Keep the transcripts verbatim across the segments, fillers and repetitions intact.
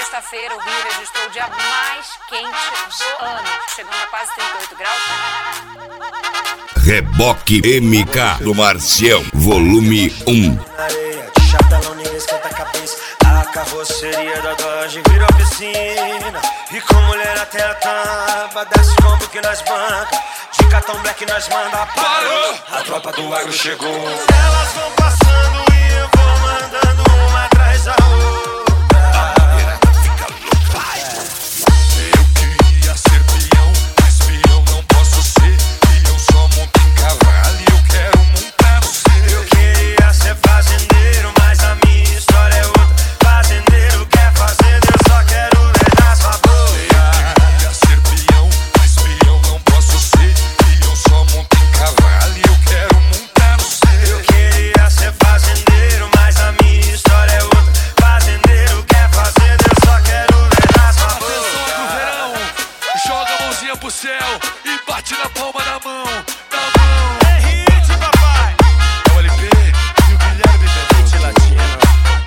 sexta-feira, o Rio registrou o dia mais quente do ano, chegando a quase trinta e oito graus. Reboque M K do Marcião, volume um. Areia de chapelão, ninguém esquenta a cabeça. A carroceria da Dodge virou piscina. E com mulher até a tampa, desce combo que nós banca. De cartão black nós manda. Parou! A tropa do agro chegou. Elas vão passando e eu vou mandando uma atrás da outra. Pro céu e bate na palma da mão, da mão. É hit, papai. É o L P e o Guilherme Hit Latino.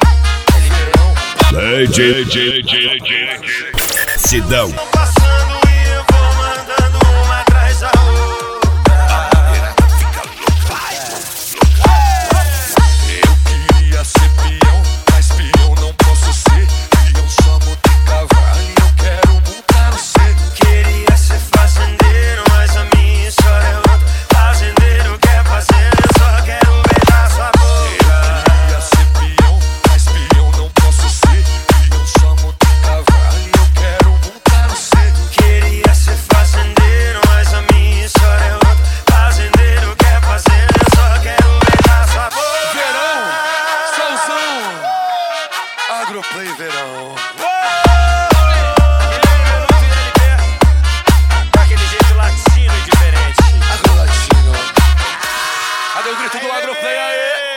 D J, D J, Sidão. Passando e eu vou mandando uma atrás da outra. Eu queria ser peão, mas peão não posso ser. Peão só monta em cavalo e eu quero montar no C. Queria ser fazendeiro, mas a minha história é outra. Fazendeiro quer fazer, eu só quero beijar sua boca. Eu queria ser peão, mas peão não posso ser. Peão só monta em cavalo e eu quero montar no C. Queria ser fazendeiro, mas a minha história é outra. Fazendeiro quer fazer, eu só quero beijar sua boca. Verão, solzão, Agroplay verão. Daquele jeito latino e diferente. Agro Latino. Cadê o grito do Agroplay aí?